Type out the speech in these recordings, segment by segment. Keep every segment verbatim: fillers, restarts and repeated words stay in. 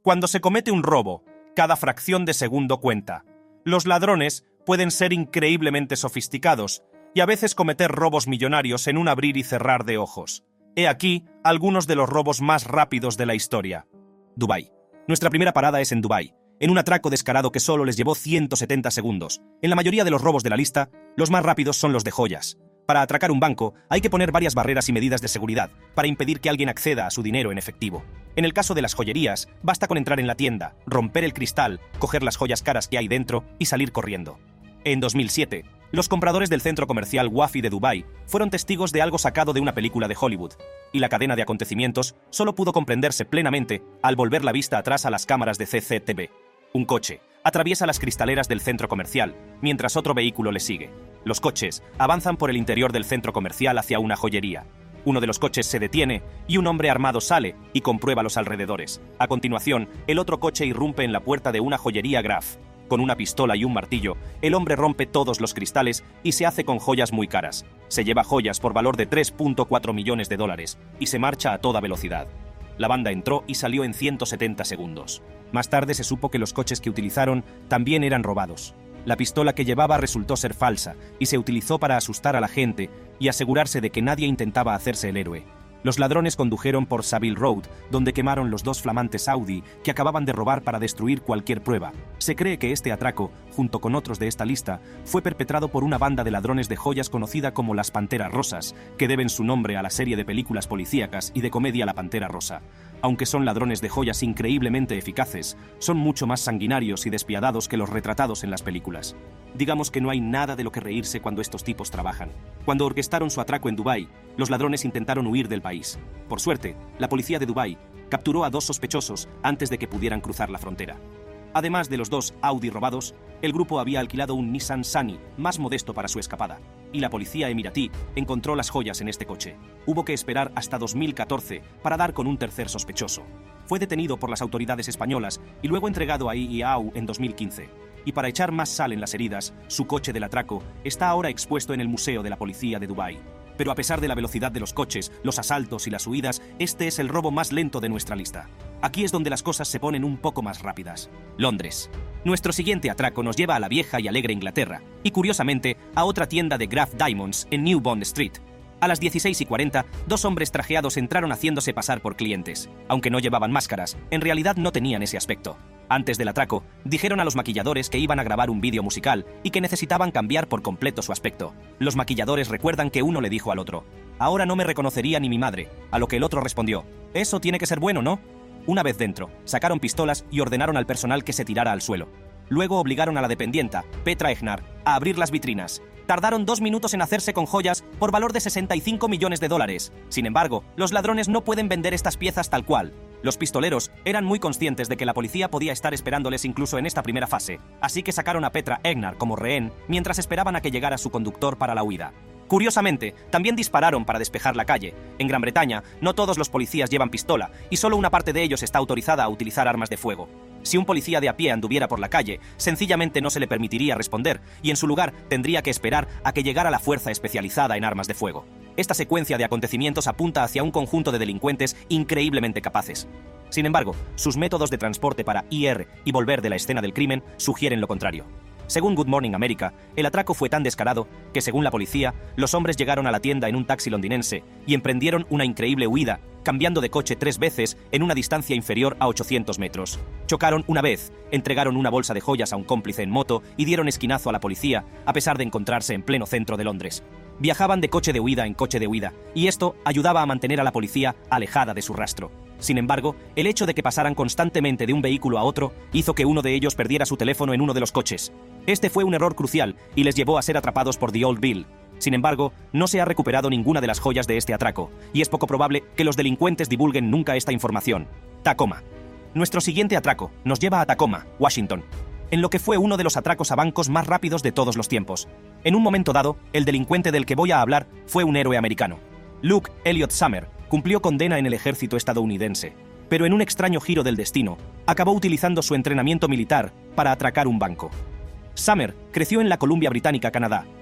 Cuando se comete un robo, cada fracción de segundo cuenta. Los ladrones pueden ser increíblemente sofisticados y a veces cometer robos millonarios en un abrir y cerrar de ojos. He aquí algunos de los robos más rápidos de la historia. Dubái. Nuestra primera parada es en Dubái, en un atraco descarado que solo les llevó ciento setenta segundos. En la mayoría de los robos de la lista, los más rápidos son los de joyas. Para atracar un banco, hay que poner varias barreras y medidas de seguridad para impedir que alguien acceda a su dinero en efectivo. En el caso de las joyerías, basta con entrar en la tienda, romper el cristal, coger las joyas caras que hay dentro y salir corriendo. En dos mil siete, los compradores del centro comercial Wafi de Dubái fueron testigos de algo sacado de una película de Hollywood, y la cadena de acontecimientos solo pudo comprenderse plenamente al volver la vista atrás a las cámaras de C C T V. Un coche atraviesa las cristaleras del centro comercial, mientras otro vehículo le sigue. Los coches avanzan por el interior del centro comercial hacia una joyería. Uno de los coches se detiene y un hombre armado sale y comprueba los alrededores. A continuación, el otro coche irrumpe en la puerta de una joyería Graf. Con una pistola y un martillo, el hombre rompe todos los cristales y se hace con joyas muy caras. Se lleva joyas por valor de tres punto cuatro millones de dólares y se marcha a toda velocidad. La banda entró y salió en ciento setenta segundos. Más tarde se supo que los coches que utilizaron también eran robados. La pistola que llevaba resultó ser falsa y se utilizó para asustar a la gente y asegurarse de que nadie intentaba hacerse el héroe. Los ladrones condujeron por Savile Road, donde quemaron los dos flamantes Audi que acababan de robar para destruir cualquier prueba. Se cree que este atraco, junto con otros de esta lista, fue perpetrado por una banda de ladrones de joyas conocida como las Panteras Rosas, que deben su nombre a la serie de películas policíacas y de comedia La Pantera Rosa. Aunque son ladrones de joyas increíblemente eficaces, son mucho más sanguinarios y despiadados que los retratados en las películas. Digamos que no hay nada de lo que reírse cuando estos tipos trabajan. Cuando orquestaron su atraco en Dubái, los ladrones intentaron huir del país. Por suerte, la policía de Dubái capturó a dos sospechosos antes de que pudieran cruzar la frontera. Además de los dos Audi robados, el grupo había alquilado un Nissan Sunny más modesto para su escapada, y la policía emiratí encontró las joyas en este coche. Hubo que esperar hasta dos mil catorce para dar con un tercer sospechoso. Fue detenido por las autoridades españolas y luego entregado a I I A U en dos mil quince. Y para echar más sal en las heridas, su coche del atraco está ahora expuesto en el Museo de la Policía de Dubái. Pero a pesar de la velocidad de los coches, los asaltos y las huidas, este es el robo más lento de nuestra lista. Aquí es donde las cosas se ponen un poco más rápidas. Londres. Nuestro siguiente atraco nos lleva a la vieja y alegre Inglaterra, y curiosamente, a otra tienda de Graf Diamonds en New Bond Street. A las dieciséis y cuarenta, dos hombres trajeados entraron haciéndose pasar por clientes. Aunque no llevaban máscaras, en realidad no tenían ese aspecto. Antes del atraco, dijeron a los maquilladores que iban a grabar un vídeo musical y que necesitaban cambiar por completo su aspecto. Los maquilladores recuerdan que uno le dijo al otro: «Ahora no me reconocería ni mi madre», a lo que el otro respondió: «Eso tiene que ser bueno, ¿no?». Una vez dentro, sacaron pistolas y ordenaron al personal que se tirara al suelo. Luego obligaron a la dependienta, Petra Egnar, a abrir las vitrinas. Tardaron dos minutos en hacerse con joyas por valor de sesenta y cinco millones de dólares. Sin embargo, los ladrones no pueden vender estas piezas tal cual. Los pistoleros eran muy conscientes de que la policía podía estar esperándoles incluso en esta primera fase, así que sacaron a Petra Egnar como rehén mientras esperaban a que llegara su conductor para la huida. Curiosamente, también dispararon para despejar la calle. En Gran Bretaña, no todos los policías llevan pistola y solo una parte de ellos está autorizada a utilizar armas de fuego. Si un policía de a pie anduviera por la calle, sencillamente no se le permitiría responder y en su lugar tendría que esperar a que llegara la fuerza especializada en armas de fuego. Esta secuencia de acontecimientos apunta hacia un conjunto de delincuentes increíblemente capaces. Sin embargo, sus métodos de transporte para ir y volver de la escena del crimen sugieren lo contrario. Según Good Morning America, el atraco fue tan descarado que, según la policía, los hombres llegaron a la tienda en un taxi londinense y emprendieron una increíble huida, cambiando de coche tres veces en una distancia inferior a ochocientos metros. Chocaron una vez, entregaron una bolsa de joyas a un cómplice en moto y dieron esquinazo a la policía, a pesar de encontrarse en pleno centro de Londres. Viajaban de coche de huida en coche de huida, y esto ayudaba a mantener a la policía alejada de su rastro. Sin embargo, el hecho de que pasaran constantemente de un vehículo a otro hizo que uno de ellos perdiera su teléfono en uno de los coches. Este fue un error crucial y les llevó a ser atrapados por The Old Bill. Sin embargo, no se ha recuperado ninguna de las joyas de este atraco, y es poco probable que los delincuentes divulguen nunca esta información. Tacoma. Nuestro siguiente atraco nos lleva a Tacoma, Washington, en lo que fue uno de los atracos a bancos más rápidos de todos los tiempos. En un momento dado, el delincuente del que voy a hablar fue un héroe americano. Luke Elliot Summer cumplió condena en el ejército estadounidense, pero en un extraño giro del destino, acabó utilizando su entrenamiento militar para atracar un banco. Summer creció en la Columbia Británica, Canadá,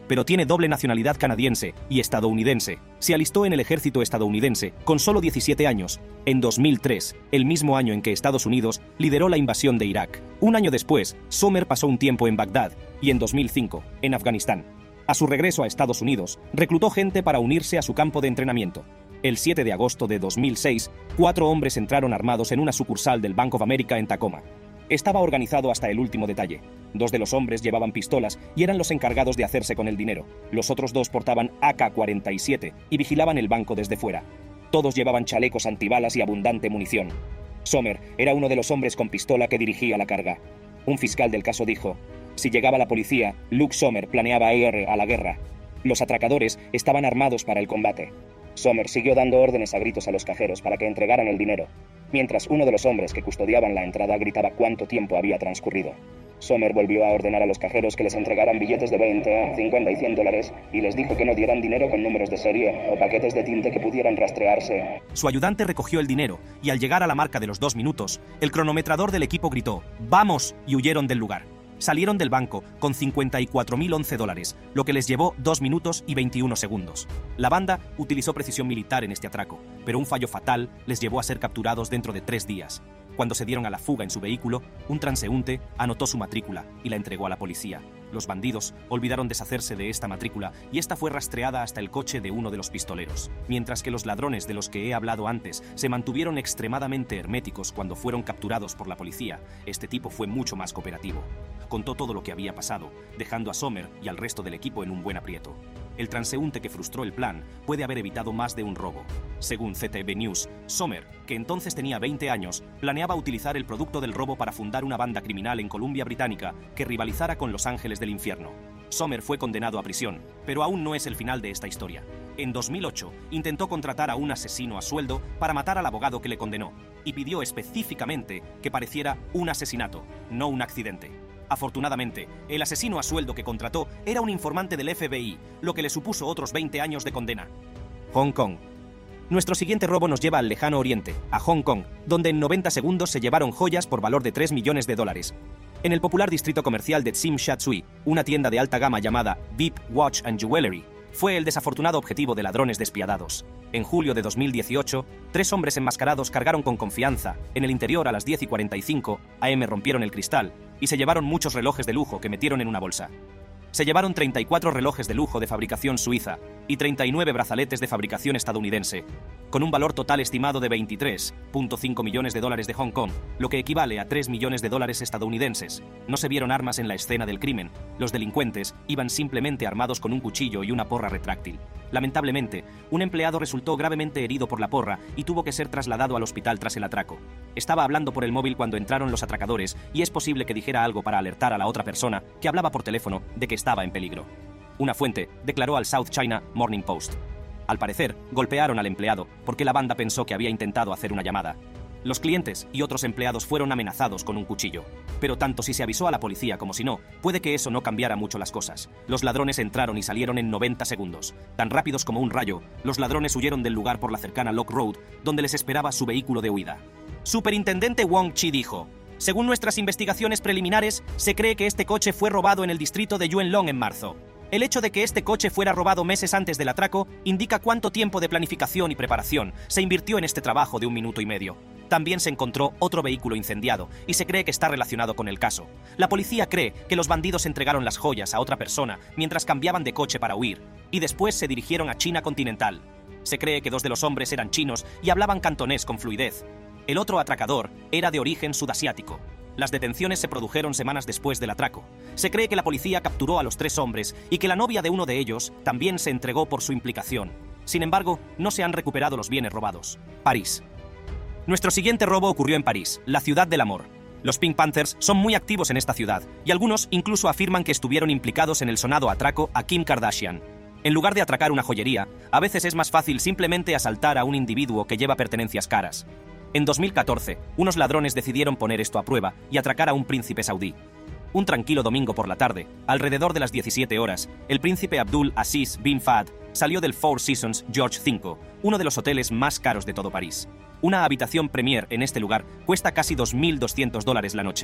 pero tiene doble nacionalidad canadiense y estadounidense. Se alistó en el ejército estadounidense con solo diecisiete años. En dos mil tres, el mismo año en que Estados Unidos lideró la invasión de Irak. Un año después, Sommer pasó un tiempo en Bagdad y en dos mil cinco, en Afganistán. A su regreso a Estados Unidos, reclutó gente para unirse a su campo de entrenamiento. El siete de agosto de dos mil seis, cuatro hombres entraron armados en una sucursal del Bank of America en Tacoma. Estaba organizado hasta el último detalle. Dos de los hombres llevaban pistolas y eran los encargados de hacerse con el dinero. Los otros dos portaban A K cuarenta y siete y vigilaban el banco desde fuera. Todos llevaban chalecos antibalas y abundante munición. Sommer era uno de los hombres con pistola que dirigía la carga. Un fiscal del caso dijo: si llegaba la policía, Luke Sommer planeaba ir a la guerra. Los atracadores estaban armados para el combate. Sommer siguió dando órdenes a gritos a los cajeros para que entregaran el dinero, mientras uno de los hombres que custodiaban la entrada gritaba cuánto tiempo había transcurrido. Sommer volvió a ordenar a los cajeros que les entregaran billetes de veinte, cincuenta y cien dólares y les dijo que no dieran dinero con números de serie o paquetes de tinte que pudieran rastrearse. Su ayudante recogió el dinero y al llegar a la marca de los dos minutos, el cronometrador del equipo gritó ¡vamos! Y huyeron del lugar. Salieron del banco con cincuenta y cuatro mil once dólares, lo que les llevó dos minutos y veintiuno segundos. La banda utilizó precisión militar en este atraco, pero un fallo fatal les llevó a ser capturados dentro de tres días. Cuando se dieron a la fuga en su vehículo, un transeúnte anotó su matrícula y la entregó a la policía. Los bandidos olvidaron deshacerse de esta matrícula y esta fue rastreada hasta el coche de uno de los pistoleros. Mientras que los ladrones de los que he hablado antes se mantuvieron extremadamente herméticos cuando fueron capturados por la policía, este tipo fue mucho más cooperativo. Contó todo lo que había pasado, dejando a Sommer y al resto del equipo en un buen aprieto. El transeúnte que frustró el plan puede haber evitado más de un robo. Según C T V News, Sommer, que entonces tenía veinte años, planeaba utilizar el producto del robo para fundar una banda criminal en Columbia Británica que rivalizara con Los Ángeles del Infierno. Sommer fue condenado a prisión, pero aún no es el final de esta historia. En dos mil ocho, intentó contratar a un asesino a sueldo para matar al abogado que le condenó, y pidió específicamente que pareciera un asesinato, no un accidente. Afortunadamente, el asesino a sueldo que contrató era un informante del F B I, lo que le supuso otros veinte años de condena. Hong Kong. Nuestro siguiente robo nos lleva al lejano oriente, a Hong Kong, donde en noventa segundos se llevaron joyas por valor de tres millones de dólares. En el popular distrito comercial de Tsim Sha Tsui, una tienda de alta gama llamada V I P Watch and Jewelry fue el desafortunado objetivo de ladrones despiadados. En julio de dos mil dieciocho, tres hombres enmascarados cargaron con confianza. En el interior, a las diez y cuarenta y cinco a eme rompieron el cristal y se llevaron muchos relojes de lujo que metieron en una bolsa. Se llevaron treinta y cuatro relojes de lujo de fabricación suiza y treinta y nueve brazaletes de fabricación estadounidense, con un valor total estimado de veintitrés punto cinco millones de dólares de Hong Kong, lo que equivale a tres millones de dólares estadounidenses. No se vieron armas en la escena del crimen. Los delincuentes iban simplemente armados con un cuchillo y una porra retráctil. Lamentablemente, un empleado resultó gravemente herido por la porra y tuvo que ser trasladado al hospital tras el atraco. Estaba hablando por el móvil cuando entraron los atracadores y es posible que dijera algo para alertar a la otra persona que hablaba por teléfono de que estaba en peligro. Una fuente declaró al South China Morning Post. Al parecer, golpearon al empleado porque la banda pensó que había intentado hacer una llamada. Los clientes y otros empleados fueron amenazados con un cuchillo. Pero tanto si se avisó a la policía como si no, puede que eso no cambiara mucho las cosas. Los ladrones entraron y salieron en noventa segundos. Tan rápidos como un rayo, los ladrones huyeron del lugar por la cercana Lock Road, donde les esperaba su vehículo de huida. Superintendente Wong Chi dijo: según nuestras investigaciones preliminares, se cree que este coche fue robado en el distrito de Yuen Long en marzo. El hecho de que este coche fuera robado meses antes del atraco indica cuánto tiempo de planificación y preparación se invirtió en este trabajo de un minuto y medio. También se encontró otro vehículo incendiado y se cree que está relacionado con el caso. La policía cree que los bandidos entregaron las joyas a otra persona mientras cambiaban de coche para huir y después se dirigieron a China continental. Se cree que dos de los hombres eran chinos y hablaban cantonés con fluidez. El otro atracador era de origen sudasiático. Las detenciones se produjeron semanas después del atraco. Se cree que la policía capturó a los tres hombres y que la novia de uno de ellos también se entregó por su implicación. Sin embargo, no se han recuperado los bienes robados. París. Nuestro siguiente robo ocurrió en París, la ciudad del amor. Los Pink Panthers son muy activos en esta ciudad y algunos incluso afirman que estuvieron implicados en el sonado atraco a Kim Kardashian. En lugar de atracar una joyería, a veces es más fácil simplemente asaltar a un individuo que lleva pertenencias caras. En dos mil catorce, unos ladrones decidieron poner esto a prueba y atracar a un príncipe saudí. Un tranquilo domingo por la tarde, alrededor de las diecisiete horas, el príncipe Abdul Aziz bin Fahd salió del Four Seasons George cinco, uno de los hoteles más caros de todo París. Una habitación premier en este lugar cuesta casi dos mil doscientos dólares la noche.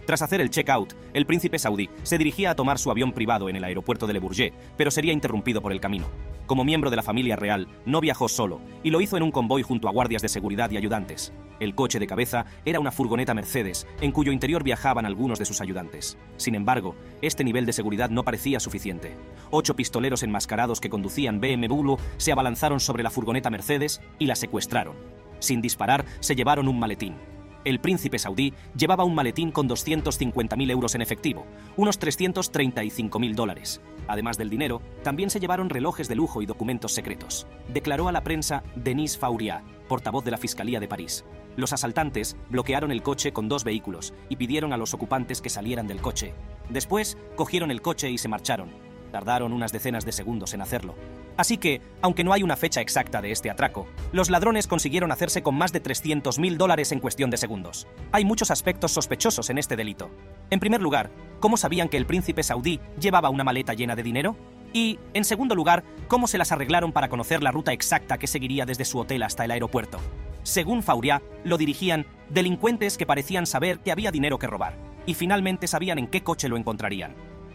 Tras hacer el check-out, el príncipe saudí se dirigía a tomar su avión privado en el aeropuerto de Le Bourget, pero sería interrumpido por el camino. Como miembro de la familia real, no viajó solo, y lo hizo en un convoy junto a guardias de seguridad y ayudantes. El coche de cabeza era una furgoneta Mercedes, en cuyo interior viajaban algunos de sus ayudantes. Sin embargo, este nivel de seguridad no parecía suficiente. Ocho pistoleros enmascarados que conducían B M W se abalanzaron sobre la furgoneta Mercedes y la secuestraron. Sin disparar, se llevaron un maletín. El príncipe saudí llevaba un maletín con doscientos cincuenta mil euros en efectivo, unos trescientos treinta y cinco mil dólares. Además del dinero, también se llevaron relojes de lujo y documentos secretos. Declaró a la prensa Denis Fauriat, portavoz de la Fiscalía de París. Los asaltantes bloquearon el coche con dos vehículos y pidieron a los ocupantes que salieran del coche. Después, cogieron el coche y se marcharon. Tardaron unas decenas de segundos en hacerlo. Así que, aunque no hay una fecha exacta de este atraco, los ladrones consiguieron hacerse con más de trescientos mil dólares en cuestión de segundos. Hay muchos aspectos sospechosos en este delito. En primer lugar, ¿cómo sabían que el príncipe saudí llevaba una maleta llena de dinero? Y, en segundo lugar, ¿cómo se las arreglaron para conocer la ruta exacta que seguiría desde su hotel hasta el aeropuerto? Según Fauriat, lo dirigían delincuentes que parecían saber que había dinero que robar, y finalmente sabían en qué coche lo encontrarían.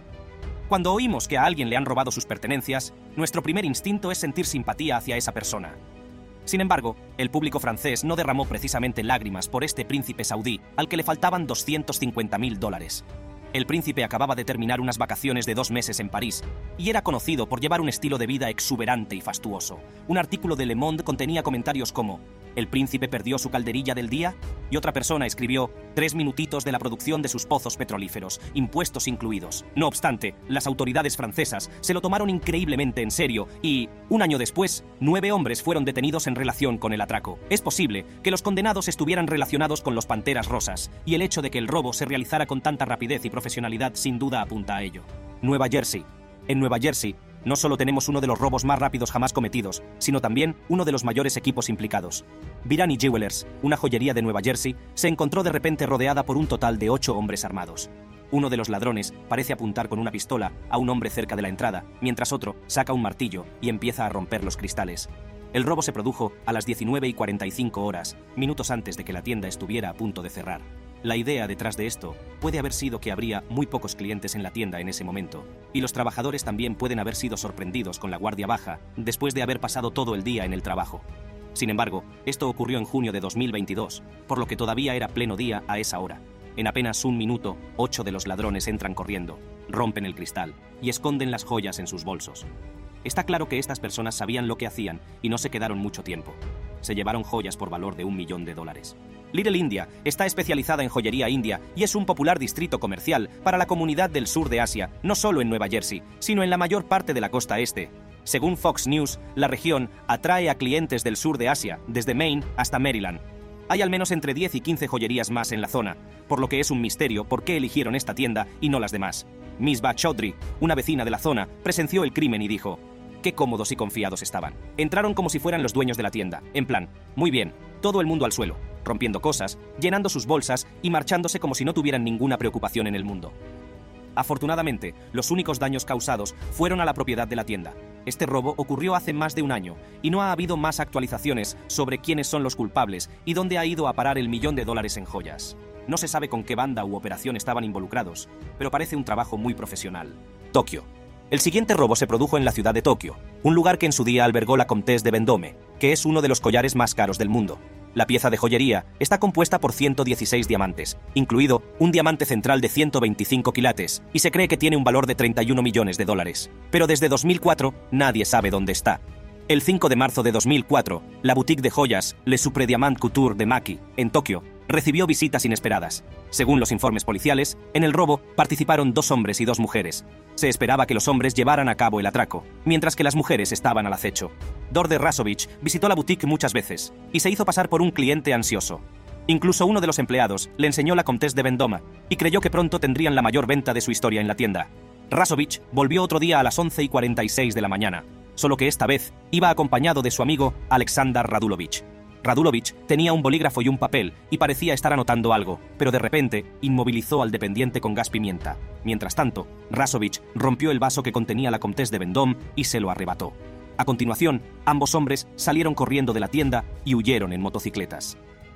Cuando oímos que a alguien le han robado sus pertenencias, nuestro primer instinto es sentir simpatía hacia esa persona. Sin embargo, el público francés no derramó precisamente lágrimas por este príncipe saudí, al que le faltaban doscientos cincuenta mil dólares. El príncipe acababa de terminar unas vacaciones de dos meses en París y era conocido por llevar un estilo de vida exuberante y fastuoso. Un artículo de Le Monde contenía comentarios como «¿El príncipe perdió su calderilla del día?» y otra persona escribió «Tres minutitos de la producción de sus pozos petrolíferos, impuestos incluidos». No obstante, las autoridades francesas se lo tomaron increíblemente en serio y, un año después, nueve hombres fueron detenidos en relación con el atraco. Es posible que los condenados estuvieran relacionados con los Panteras Rosas, y el hecho de que el robo se realizara con tanta rapidez y profesionalidad sin duda apunta a ello. Nueva Jersey. En Nueva Jersey, no solo tenemos uno de los robos más rápidos jamás cometidos, sino también uno de los mayores equipos implicados. Virani Jewelers, una joyería de Nueva Jersey, se encontró de repente rodeada por un total de ocho hombres armados. Uno de los ladrones parece apuntar con una pistola a un hombre cerca de la entrada, mientras otro saca un martillo y empieza a romper los cristales. El robo se produjo a las diecinueve y cuarenta y cinco horas, minutos antes de que la tienda estuviera a punto de cerrar. La idea detrás de esto puede haber sido que habría muy pocos clientes en la tienda en ese momento, y los trabajadores también pueden haber sido sorprendidos con la guardia baja después de haber pasado todo el día en el trabajo. Sin embargo, esto ocurrió en junio de dos mil veintidós, por lo que todavía era pleno día a esa hora. En apenas un minuto, ocho de los ladrones entran corriendo, rompen el cristal y esconden las joyas en sus bolsos. Está claro que estas personas sabían lo que hacían y no se quedaron mucho tiempo. Se llevaron joyas por valor de un millón de dólares. Little India está especializada en joyería india y es un popular distrito comercial para la comunidad del sur de Asia, no solo en Nueva Jersey, sino en la mayor parte de la costa este. Según Fox News, la región atrae a clientes del sur de Asia, desde Maine hasta Maryland. Hay al menos entre diez y quince joyerías más en la zona, por lo que es un misterio por qué eligieron esta tienda y no las demás. Misbah Chaudhry, una vecina de la zona, presenció el crimen y dijo: «Qué cómodos y confiados estaban. Entraron como si fueran los dueños de la tienda, en plan, muy bien, todo el mundo al suelo, rompiendo cosas, llenando sus bolsas y marchándose como si no tuvieran ninguna preocupación en el mundo». Afortunadamente, los únicos daños causados fueron a la propiedad de la tienda. Este robo ocurrió hace más de un año y no ha habido más actualizaciones sobre quiénes son los culpables y dónde ha ido a parar el millón de dólares en joyas. No se sabe con qué banda u operación estaban involucrados, pero parece un trabajo muy profesional. Tokio. El siguiente robo se produjo en la ciudad de Tokio, un lugar que en su día albergó la Comtesse de Vendôme, que es uno de los collares más caros del mundo. La pieza de joyería está compuesta por ciento dieciséis diamantes, incluido un diamante central de ciento veinticinco quilates, y se cree que tiene un valor de treinta y uno millones de dólares. Pero desde dos mil cuatro nadie sabe dónde está. El cinco de marzo de dos mil cuatro, la boutique de joyas Le Supre Diamant Couture de Maki, en Tokio, recibió visitas inesperadas. Según los informes policiales, en el robo participaron dos hombres y dos mujeres. Se esperaba que los hombres llevaran a cabo el atraco, mientras que las mujeres estaban al acecho. Dorde Rasovich visitó la boutique muchas veces y se hizo pasar por un cliente ansioso. Incluso uno de los empleados le enseñó la Comtesse de Vendôme y creyó que pronto tendrían la mayor venta de su historia en la tienda. Rasovich volvió otro día a las once y cuarenta y seis de la mañana, solo que esta vez iba acompañado de su amigo Alexander Radulovich. Radulovich tenía un bolígrafo y un papel y parecía estar anotando algo, pero de repente inmovilizó al dependiente con gas pimienta. Mientras tanto, Rasovich rompió el vaso que contenía la Comtesse de Vendôme y se lo arrebató. A continuación, ambos hombres salieron corriendo de la tienda y huyeron en motocicletas.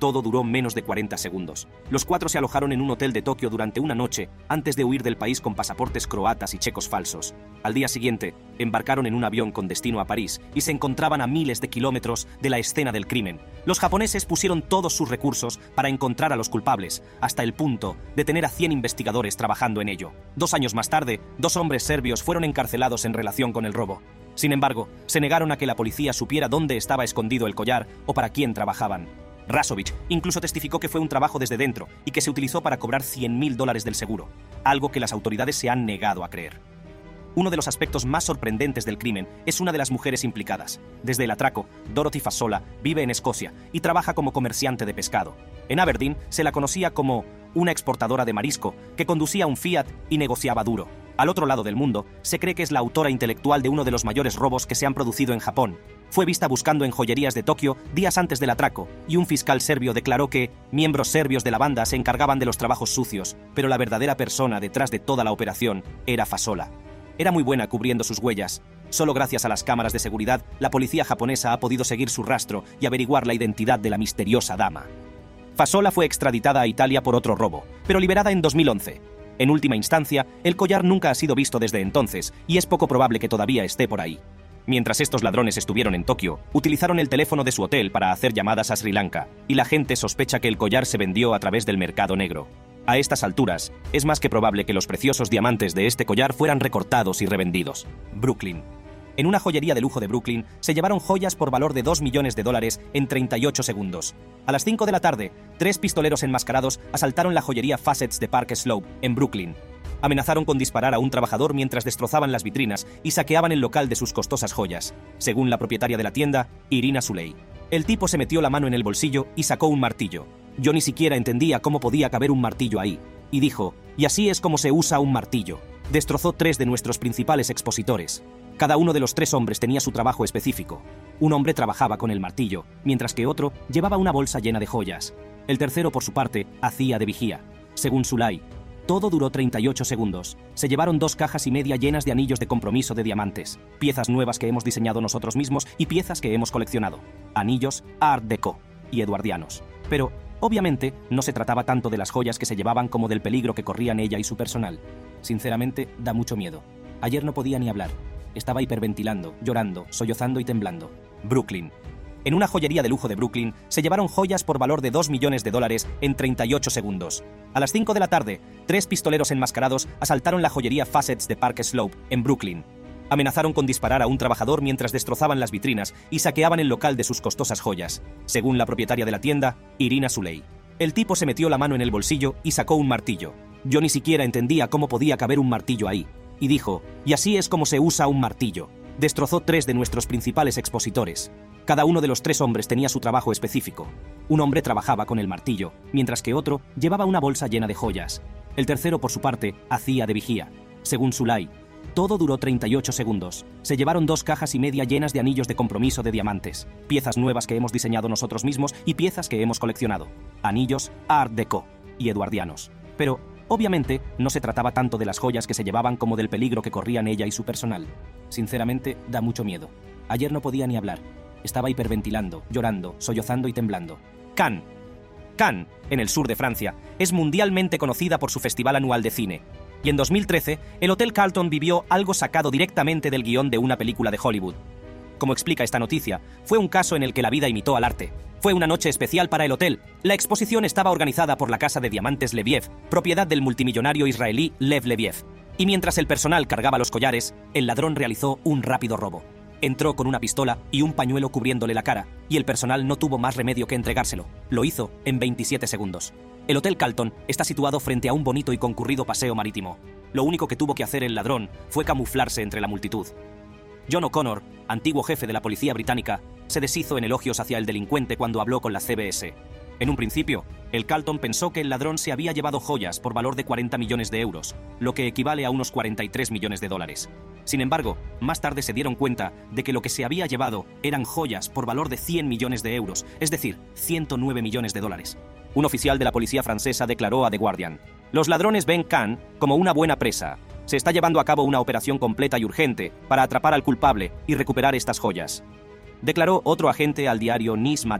Todo duró menos de cuarenta segundos. Los cuatro se alojaron en un hotel de Tokio durante una noche antes de huir del país con pasaportes croatas y checos falsos. Al día siguiente, embarcaron en un avión con destino a París y se encontraban a miles de kilómetros de la escena del crimen. Los japoneses pusieron todos sus recursos para encontrar a los culpables, hasta el punto de tener a cien investigadores trabajando en ello. Dos años más tarde, dos hombres serbios fueron encarcelados en relación con el robo. Sin embargo, se negaron a que la policía supiera dónde estaba escondido el collar o para quién trabajaban. Rasovic incluso testificó que fue un trabajo desde dentro y que se utilizó para cobrar cien mil dólares del seguro, algo que las autoridades se han negado a creer. Uno de los aspectos más sorprendentes del crimen es una de las mujeres implicadas. Desde el atraco, Dorothy Fasola vive en Escocia y trabaja como comerciante de pescado. En Aberdeen se la conocía como una exportadora de marisco que conducía un Fiat y negociaba duro. Al otro lado del mundo, se cree que es la autora intelectual de uno de los mayores robos que se han producido en Japón. Fue vista buscando en joyerías de Tokio días antes del atraco, y un fiscal serbio declaró que miembros serbios de la banda se encargaban de los trabajos sucios, pero la verdadera persona detrás de toda la operación era Fasola. Era muy buena cubriendo sus huellas. Solo gracias a las cámaras de seguridad, la policía japonesa ha podido seguir su rastro y averiguar la identidad de la misteriosa dama. Fasola fue extraditada a Italia por otro robo, pero liberada en dos mil once. En última instancia, el collar nunca ha sido visto desde entonces y es poco probable que todavía esté por ahí. Mientras estos ladrones estuvieron en Tokio, utilizaron el teléfono de su hotel para hacer llamadas a Sri Lanka, y la gente sospecha que el collar se vendió a través del mercado negro. A estas alturas, es más que probable que los preciosos diamantes de este collar fueran recortados y revendidos. Brooklyn. En una joyería de lujo de Brooklyn, se llevaron joyas por valor de dos millones de dólares en treinta y ocho segundos. A las cinco de la tarde, tres pistoleros enmascarados asaltaron la joyería Facets de Park Slope, en Brooklyn. Amenazaron con disparar a un trabajador mientras destrozaban las vitrinas y saqueaban el local de sus costosas joyas, según la propietaria de la tienda, Irina Suley. El tipo se metió la mano en el bolsillo y sacó un martillo. Yo ni siquiera entendía cómo podía caber un martillo ahí. Y dijo, y así es como se usa un martillo. Destrozó tres de nuestros principales expositores. Cada uno de los tres hombres tenía su trabajo específico. Un hombre trabajaba con el martillo, mientras que otro llevaba una bolsa llena de joyas. El tercero, por su parte, hacía de vigía. Según Sulay, todo duró treinta y ocho segundos. Se llevaron dos cajas y media llenas de anillos de compromiso de diamantes, piezas nuevas que hemos diseñado nosotros mismos y piezas que hemos coleccionado. Anillos Art Deco y eduardianos. Pero, obviamente, no se trataba tanto de las joyas que se llevaban como del peligro que corrían ella y su personal. Sinceramente, da mucho miedo. Ayer no podía ni hablar. Estaba hiperventilando, llorando, sollozando y temblando. Brooklyn. En una joyería de lujo de Brooklyn, se llevaron joyas por valor de dos millones de dólares en treinta y ocho segundos. A las cinco de la tarde, tres pistoleros enmascarados asaltaron la joyería Facets de Park Slope, en Brooklyn. Amenazaron con disparar a un trabajador mientras destrozaban las vitrinas y saqueaban el local de sus costosas joyas, según la propietaria de la tienda, Irina Suley. El tipo se metió la mano en el bolsillo y sacó un martillo. Yo ni siquiera entendía cómo podía caber un martillo ahí. Y dijo, y así es como se usa un martillo. Destrozó tres de nuestros principales expositores. Cada uno de los tres hombres tenía su trabajo específico. Un hombre trabajaba con el martillo, mientras que otro llevaba una bolsa llena de joyas. El tercero, por su parte, hacía de vigía. Según Sulay, todo duró treinta y ocho segundos. Se llevaron dos cajas y media llenas de anillos de compromiso de diamantes, piezas nuevas que hemos diseñado nosotros mismos y piezas que hemos coleccionado. Anillos Art Deco y eduardianos. Pero, obviamente, no se trataba tanto de las joyas que se llevaban como del peligro que corrían ella y su personal. Sinceramente, da mucho miedo. Ayer no podía ni hablar. Estaba hiperventilando, llorando, sollozando y temblando. Cannes. Cannes, en el sur de Francia, es mundialmente conocida por su festival anual de cine. Y en dos mil trece, el Hotel Carlton vivió algo sacado directamente del guión de una película de Hollywood. Como explica esta noticia, fue un caso en el que la vida imitó al arte. Fue una noche especial para el hotel. La exposición estaba organizada por la Casa de Diamantes Leviev, propiedad del multimillonario israelí Lev Leviev. Y mientras el personal cargaba los collares, el ladrón realizó un rápido robo. Entró con una pistola y un pañuelo cubriéndole la cara, y el personal no tuvo más remedio que entregárselo. Lo hizo en veintisiete segundos. El Hotel Carlton está situado frente a un bonito y concurrido paseo marítimo. Lo único que tuvo que hacer el ladrón fue camuflarse entre la multitud. John O'Connor, antiguo jefe de la policía británica, se deshizo en elogios hacia el delincuente cuando habló con la C B S. En un principio, el Carlton pensó que el ladrón se había llevado joyas por valor de cuarenta millones de euros, lo que equivale a unos cuarenta y tres millones de dólares. Sin embargo, más tarde se dieron cuenta de que lo que se había llevado eran joyas por valor de cien millones de euros, es decir, ciento nueve millones de dólares. Un oficial de la policía francesa declaró a The Guardian: «Los ladrones ven Cannes como una buena presa. Se está llevando a cabo una operación completa y urgente para atrapar al culpable y recuperar estas joyas», declaró otro agente al diario Nice Matin.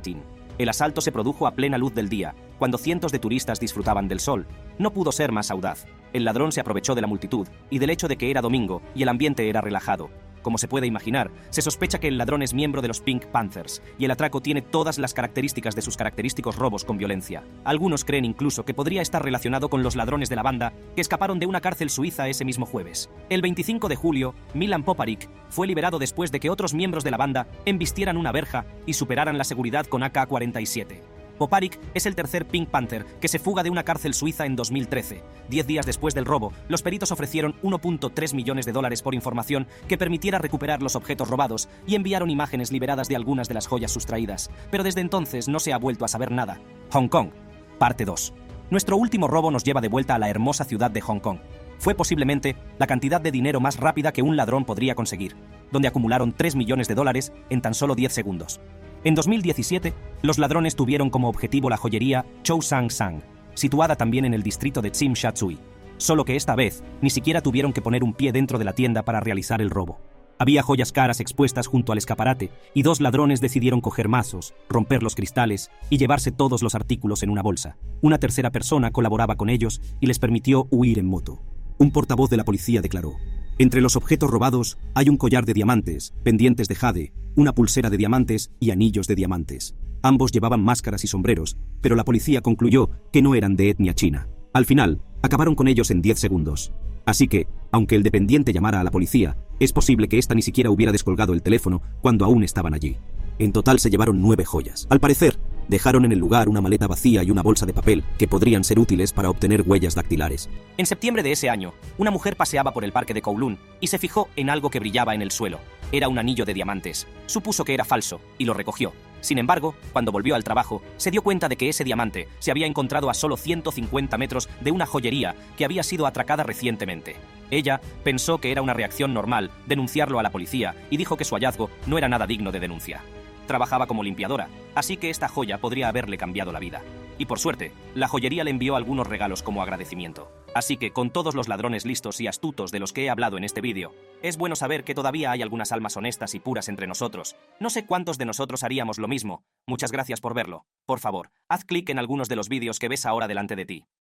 El asalto se produjo a plena luz del día, cuando cientos de turistas disfrutaban del sol. No pudo ser más audaz. El ladrón se aprovechó de la multitud y del hecho de que era domingo y el ambiente era relajado. Como se puede imaginar, se sospecha que el ladrón es miembro de los Pink Panthers, y el atraco tiene todas las características de sus característicos robos con violencia. Algunos creen incluso que podría estar relacionado con los ladrones de la banda que escaparon de una cárcel suiza ese mismo jueves. El veinticinco de julio, Milan Poparic fue liberado después de que otros miembros de la banda embistieran una verja y superaran la seguridad con A K cuarenta y siete. Poparic es el tercer Pink Panther que se fuga de una cárcel suiza en dos mil trece. Diez días después del robo, los peritos ofrecieron uno punto tres millones de dólares por información que permitiera recuperar los objetos robados y enviaron imágenes liberadas de algunas de las joyas sustraídas. Pero desde entonces no se ha vuelto a saber nada. Hong Kong, parte dos. Nuestro último robo nos lleva de vuelta a la hermosa ciudad de Hong Kong. Fue posiblemente la cantidad de dinero más rápida que un ladrón podría conseguir, donde acumularon tres millones de dólares en tan solo diez segundos. En dos mil diecisiete, los ladrones tuvieron como objetivo la joyería Chow Sang Sang, situada también en el distrito de Tsim Sha Tsui. Solo que esta vez ni siquiera tuvieron que poner un pie dentro de la tienda para realizar el robo. Había joyas caras expuestas junto al escaparate y dos ladrones decidieron coger mazos, romper los cristales y llevarse todos los artículos en una bolsa. Una tercera persona colaboraba con ellos y les permitió huir en moto. Un portavoz de la policía declaró: entre los objetos robados hay un collar de diamantes, pendientes de jade, una pulsera de diamantes y anillos de diamantes. Ambos llevaban máscaras y sombreros, pero la policía concluyó que no eran de etnia china. Al final, acabaron con ellos en diez segundos. Así que, aunque el dependiente llamara a la policía, es posible que ésta ni siquiera hubiera descolgado el teléfono cuando aún estaban allí. En total se llevaron nueve joyas. Al parecer, dejaron en el lugar una maleta vacía y una bolsa de papel que podrían ser útiles para obtener huellas dactilares. En septiembre de ese año, una mujer paseaba por el parque de Kowloon y se fijó en algo que brillaba en el suelo. Era un anillo de diamantes. Supuso que era falso y lo recogió. Sin embargo, cuando volvió al trabajo, se dio cuenta de que ese diamante se había encontrado a solo ciento cincuenta metros de una joyería que había sido atracada recientemente. Ella pensó que era una reacción normal denunciarlo a la policía y dijo que su hallazgo no era nada digno de denuncia. Trabajaba como limpiadora, así que esta joya podría haberle cambiado la vida. Y por suerte, la joyería le envió algunos regalos como agradecimiento. Así que con todos los ladrones listos y astutos de los que he hablado en este vídeo, es bueno saber que todavía hay algunas almas honestas y puras entre nosotros. No sé cuántos de nosotros haríamos lo mismo. Muchas gracias por verlo. Por favor, haz clic en algunos de los vídeos que ves ahora delante de ti.